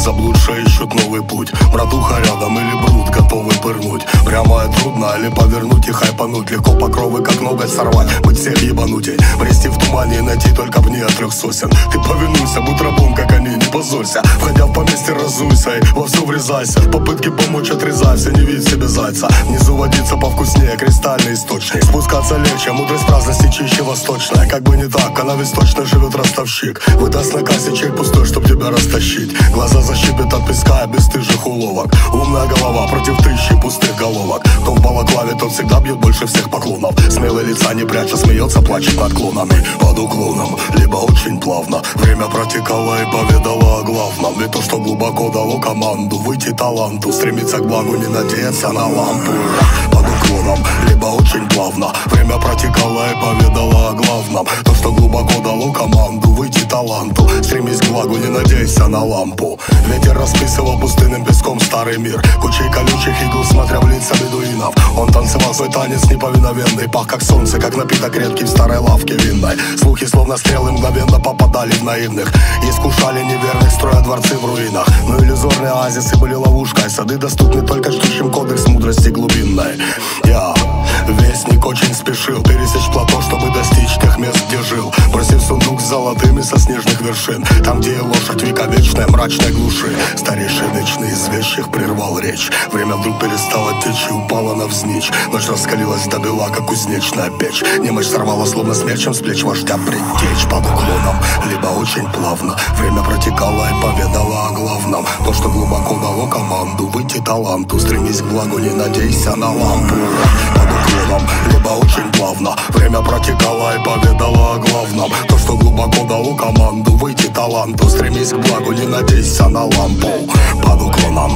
заблудшие ищут новый путь. Братуха рядом или брут, готовый пырнуть. Прямо и трудно, или повернуть и хайпануть. Легко покровы, как ноготь сорвать, быть всех ебанутей. Брести в тумане и найти только вне от 3 сосен. Ты повинуйся, будь рабом, как они, не позорься. Входя в поместье, разуйся и во все врезайся. Попытки помочь отрезайся, не видь себе зайца. Внизу водиться повкуснее, кристальный источник. Спускаться легче, мудрость праздности чище восточная. Как бы не так, она ведь точно живет ростовщик. Выдаст на кассе чек пустой, чтоб тебя растащить. Глаза защипят от песка, бесстыжих уловок. Умная голова против 1000 пустых головок. Кто в балаклаве, тот всегда бьет больше всех поклонов. Смелый лица не пряча, смеется, плачет над клонами. Под уклоном, либо очень плавно. Время протекало и поведало о главном. Ведь то, что глубоко дало команду выйти таланту, стремиться к благу, не надеяться на лампу. Под уклоном, либо очень плавно. Время протекало и поведало о главном. То, что глубоко дало команду выйти таланту, стремись к благу, не надейся на лампу. Ветер расписывал пустынным песком старый мир. Кучей колючих игл, смотря в лица бедуинов. Он танцевал свой танец неповиновенный. Пах как солнце, как напиток редкий в старой лавке винной. Слухи словно стрелы мгновенно попадали в наивных. Искушали неверных, строя дворцы в руинах. Но иллюзорные оазисы были ловушкой. Сады доступны только ждущим кодекс мудрости глубинной. Я, вестник, очень спешил пересечь плато, чтобы достичь тех мест, где жил. Бросив сундук с золотыми со снежных вершин. Там, где лошадь вековечная, мрачной глуши. Старейший вечный из вещих прервал речь. Время вдруг перестало течь и упало навзничь. Ночь раскалилась до бела, как кузнечная печь. Немощь сорвала, словно смерчем с плеч вождя предтечь. Под уклоном, либо очень плавно. Время протекало и поведало о главном. То, что глубоко дало команду выйти таланту, стремись к благу, не надейся на лампу. Под уклоном, либо очень плавно. Время протекало и поведало о главном. То, что глубоко дало команду выйти таланту, стремись к благу, не надейся на лампу. Под уклоном,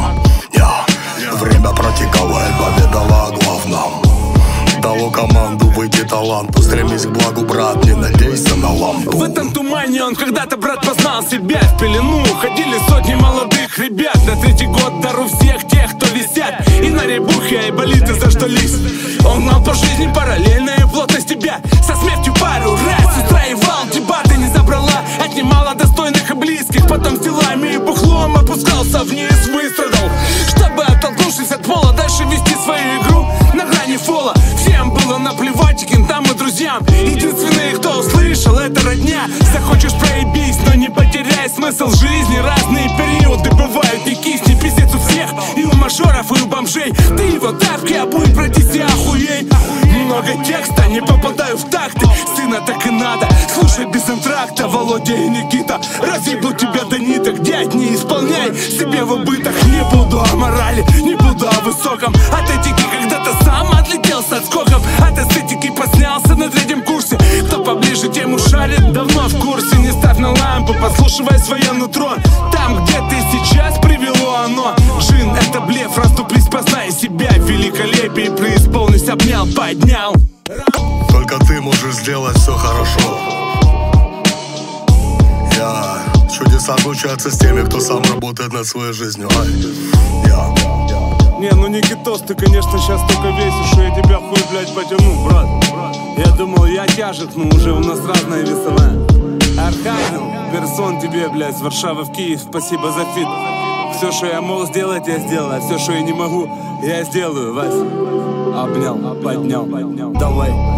время протекало и поведало о главном. Дало команду выйти таланту, стремись к благу, брат, не надейся на лампу. В этом тумане он когда-то, брат, познал себя. В пелену ходили сотни молодых ребят. На 3-й год дару всех тех, кто висят и на ребухе, и болиты заждались. Он гнал по жизни параллельно и плотность тебя. Со смертью пару раз устраивал дебаты, не забрала, отнимала достойных и близких. Потом с делами и бухлом опускался вниз, выстрадал, чтобы, оттолкнувшись от пола, дальше вести свою игру на грани фола. Всем было наплевать, и кентам, и друзьям. Единственные, кто услышал, это родня. Захочешь, проебись, но не потеряй смысл жизни. Разные периоды бывают, не кисни, пиздец у всех. И у мажоров, и у бомжей. Ты его давки, а будет пройдись и охуей. Много текста, не попадаю в такты. Сына так и надо, слушай без антракта. Володя и Никита разъебут тебя до ниток. Дядь, не исполняй себе в убыток. Не буду о морали, не буду о высоком. От этики когда-то сам отлетел с отскоком. От эстетики поснялся на 3-м курсе. Кто поближе, тем ушарит, давно в курсе. Не ставь на лампу, послушивай свое нутро. Там, где ты сейчас, привело оно. Джин, это блеф, расступлись, познай себя. Великолепие преисполнись, обнял, поднял. Только ты можешь сделать все хорошо. Чудеса случаются с теми, кто сам работает над своей жизнью. Не, ну Никитос, ты, конечно, сейчас только весишь, что я тебя хуй, блядь, потяну, брат. Я думал, я тяжек, но уже у нас разная весовая. Архангел, персон тебе, блядь, с Варшавы в Киев, спасибо за фит. Все, что я мог сделать, я сделал, а все, что я не могу, я сделаю, Вась. Обнял, поднял, давай.